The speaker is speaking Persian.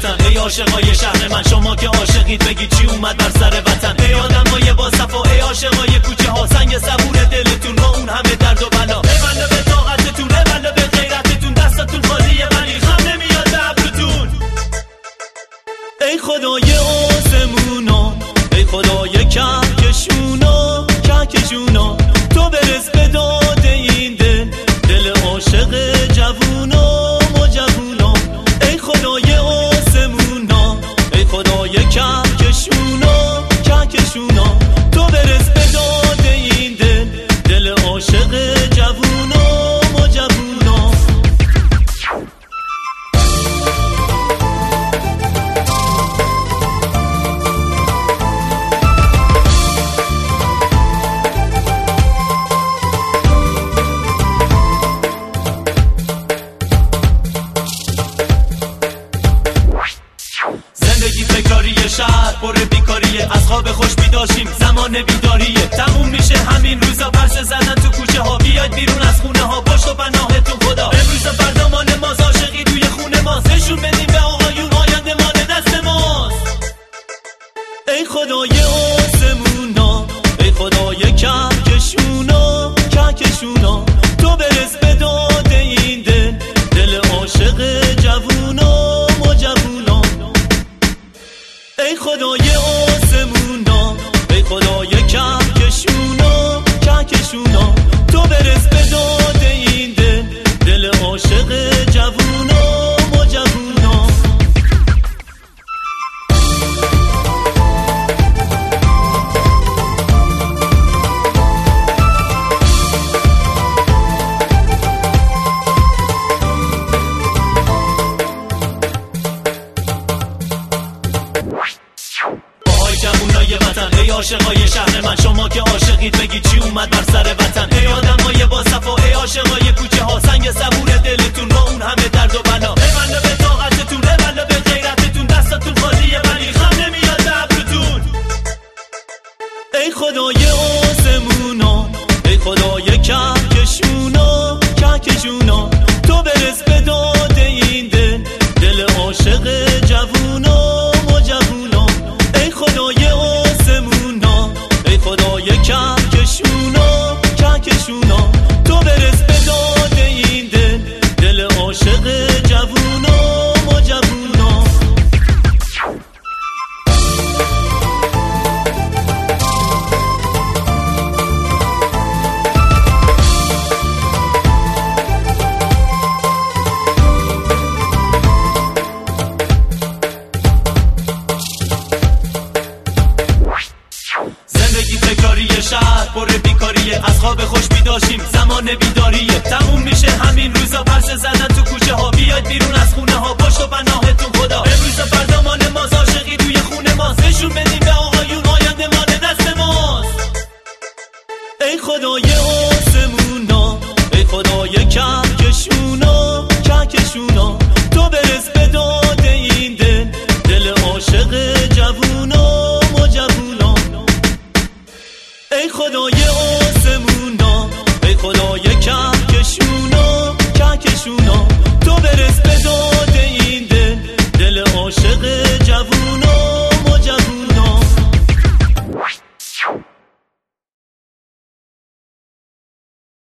وطن. ای عاشقای شهر من شما که عاشقید بگید چی اومد بر سر وطن. ای آدمای با صفا، ای عاشقای کوچه ها، سنگ صبور دلتون با اون همه درد و بلا. ای بنده به طاقتتون، ای بنده به غیرتتون، دستتون خالیه ولی خم نمیاد به ابروتون. ای خدای آسمونا، ای خدای کهکشونا، کهکشونا، تو برس به داد این دل عاشق جوونا و جوونا. ای خدای آسمونا، ای خدای کهکشونا، کهکشونا، تو برس به داد این دل عاشق جوونا و جوونا. زندگی تکراریه، شهر پر بیکاریه، از خواب خوش بیداشیم، زمان بیداریه. تموم میشه همین روزا، پرسه زدن تو کوچه ها، بیاید بیرون از خونه ها، پشت و پناهتون خدا. امروز و فردا مال ماست، عاشقی توی خونه ماست، نشون بدیم به آقایون آینده مال دست ماست. ای خدای آسمونا، ای خدای کهکشونا، کهکشونا، تو برس به داد این دل عاشق جوونا و جوونا. ای خدای آسمونا، ای خدای کهکشونا، کهکشونا، تو برس به داد این دل عاشق جوونا و جوونا. جوونای وطن، ای عاشقای شهر من شما که عاشقید بگید چی اومد بر سر وطن. ای آدمای با صفا، ای عاشقای کوچه ها، سنگ صبور دلتون با اون همه درد و بلا. ای بنده به طاقتتون، ای بنده به غیرتتون، دستتون خالیه ولی خم نمیاد به ابروتون. ای خدای آسمونا، ای خدای کهکشونا، کهکشونا، تو برس به داد این دل عاشق جوونا و جوونا. ای خدای آسمونا، ای خدای کهکشونا، کهکشونا، تو برس به داد این دل عاشق جوونا و جوونا. زندگی تکراریه، شهر پر بیکاریه، از خواب خوش بیداشیم، زمان بیداریه. تموم میشه همین روزا، پرسه زدن تو کوچه ها، بیاید بیرون از خونه ها، پشت و پناهتون خدا. امروز و فردا مال ماست، عاشقی توی خونه ماست، نشون بدیم به آقایون آینده مال دست ماست. ای خدای آسمونا، ای خدای کهکشونا، کهکشونا، تو برس به داد این دل عاشق